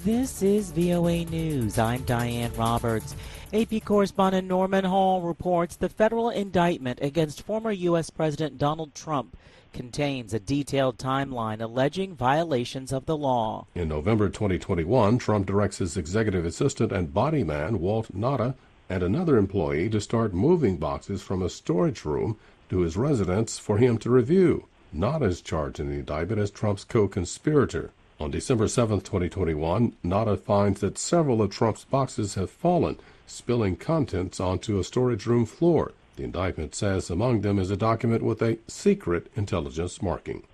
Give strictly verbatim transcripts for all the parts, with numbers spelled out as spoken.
This is V O A News. I'm Diane Roberts. A P correspondent Norman Hall reports the federal indictment against former U S President Donald Trump contains a detailed timeline alleging violations of the law. In November twenty twenty-one, Trump directs his executive assistant and body man, Walt Nauta, and another employee to start moving boxes from a storage room to his residence for him to review. Nauta is charged in the indictment as Trump's co-conspirator. On December seventh, twenty twenty-one, Nauta finds that several of Trump's boxes have fallen, spilling contents onto a storage room floor. The indictment says among them is a document with a secret intelligence marking.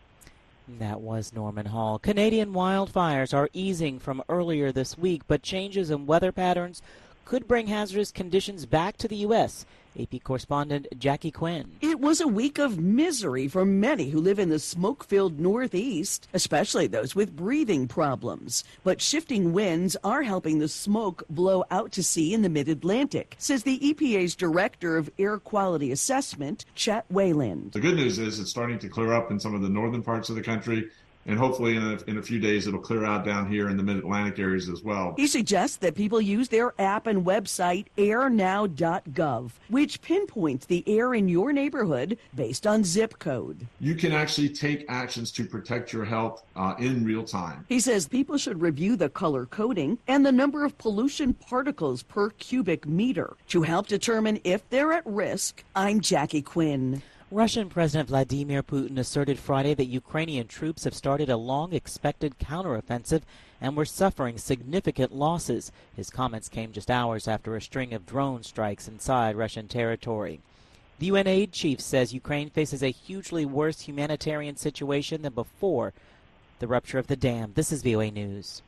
That was Norman Hall. Canadian wildfires are easing from earlier this week, but changes in weather patterns could bring hazardous conditions back to the U S A P correspondent Jackie Quinn. It was a week of misery for many who live in the smoke-filled Northeast, especially those with breathing problems. But shifting winds are helping the smoke blow out to sea in the mid-Atlantic, says the E P A's Director of Air Quality Assessment, Chet Wayland. The good news is it's starting to clear up in some of the northern parts of the country. And hopefully in a, in a few days, it'll clear out down here in the mid-Atlantic areas as well. He suggests that people use their app and website air now dot gov, which pinpoints the air in your neighborhood based on zip code. You can actually take actions to protect your health uh, in real time. He says people should review the color coding and the number of pollution particles per cubic meter to help determine if they're at risk. I'm Jackie Quinn. Russian President Vladimir Putin asserted Friday that Ukrainian troops have started a long-expected counteroffensive and were suffering significant losses. His comments came just hours after a string of drone strikes inside Russian territory. The U N aid chief says Ukraine faces a hugely worse humanitarian situation than before the rupture of the dam. This is V O A News.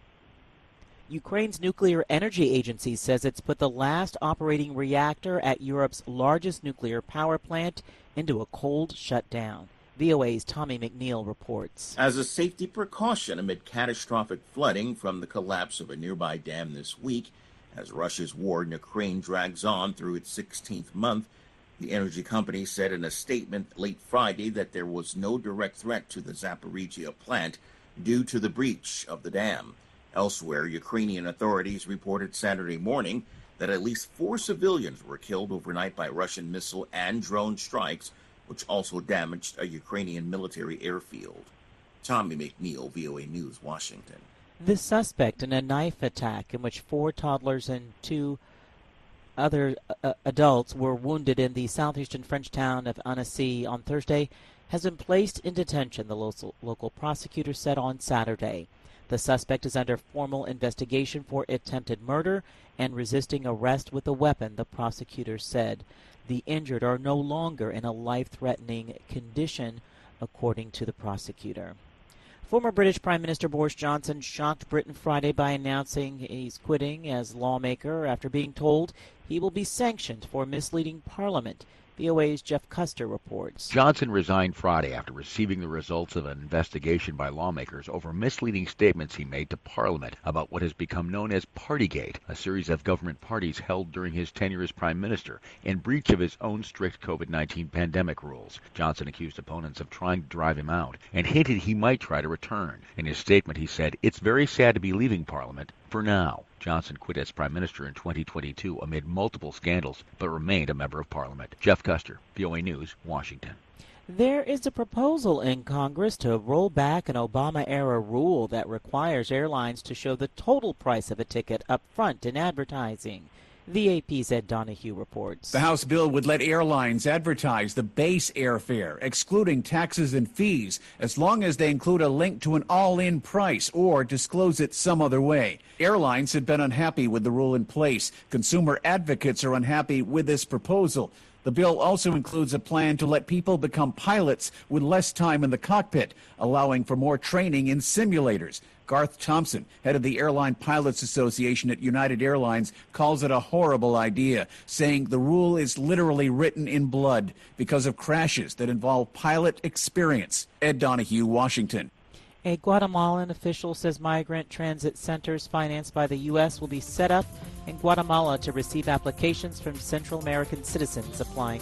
Ukraine's nuclear energy agency says it's put the last operating reactor at Europe's largest nuclear power plant into a cold shutdown. V O A's Tommy McNeil reports. As a safety precaution amid catastrophic flooding from the collapse of a nearby dam this week, as Russia's war in Ukraine drags on through its sixteenth month, the energy company said in a statement late Friday that there was no direct threat to the Zaporizhzhia plant due to the breach of the dam. Elsewhere, Ukrainian authorities reported Saturday morning that at least four civilians were killed overnight by Russian missile and drone strikes, which also damaged a Ukrainian military airfield. Tommy McNeil, V O A News, Washington. The suspect in a knife attack in which four toddlers and two other uh, adults were wounded in the southeastern French town of Annecy on Thursday has been placed in detention, the local, local prosecutor said on Saturday. The suspect is under formal investigation for attempted murder and resisting arrest with a weapon, the prosecutor said. The injured are no longer in a life-threatening condition, according to the prosecutor. Former British Prime Minister Boris Johnson shocked Britain Friday by announcing he's quitting as lawmaker after being told he will be sanctioned for misleading Parliament. V O A's Jeff Custer reports. Johnson resigned Friday after receiving the results of an investigation by lawmakers over misleading statements he made to Parliament about what has become known as Partygate, a series of government parties held during his tenure as Prime Minister, in breach of his own strict COVID nineteen pandemic rules. Johnson accused opponents of trying to drive him out and hinted he might try to return. In his statement, he said, "It's very sad to be leaving Parliament for now." Johnson quit as Prime Minister in twenty twenty-two amid multiple scandals, but remained a member of Parliament. Jeff Custer, V O A News, Washington. There is a proposal in Congress to roll back an Obama-era rule that requires airlines to show the total price of a ticket up front in advertising. V A P's Ed Donahue reports. The House bill would let airlines advertise the base airfare, excluding taxes and fees, as long as they include a link to an all-in price or disclose it some other way. Airlines had been unhappy with the rule in place. Consumer advocates are unhappy with this proposal. The bill also includes a plan to let people become pilots with less time in the cockpit, allowing for more training in simulators. Garth Thompson, head of the Airline Pilots Association at United Airlines, calls it a horrible idea, saying the rule is literally written in blood because of crashes that involve pilot experience. Ed Donahue, Washington. A Guatemalan official says migrant transit centers financed by the U S will be set up in Guatemala to receive applications from Central American citizens applying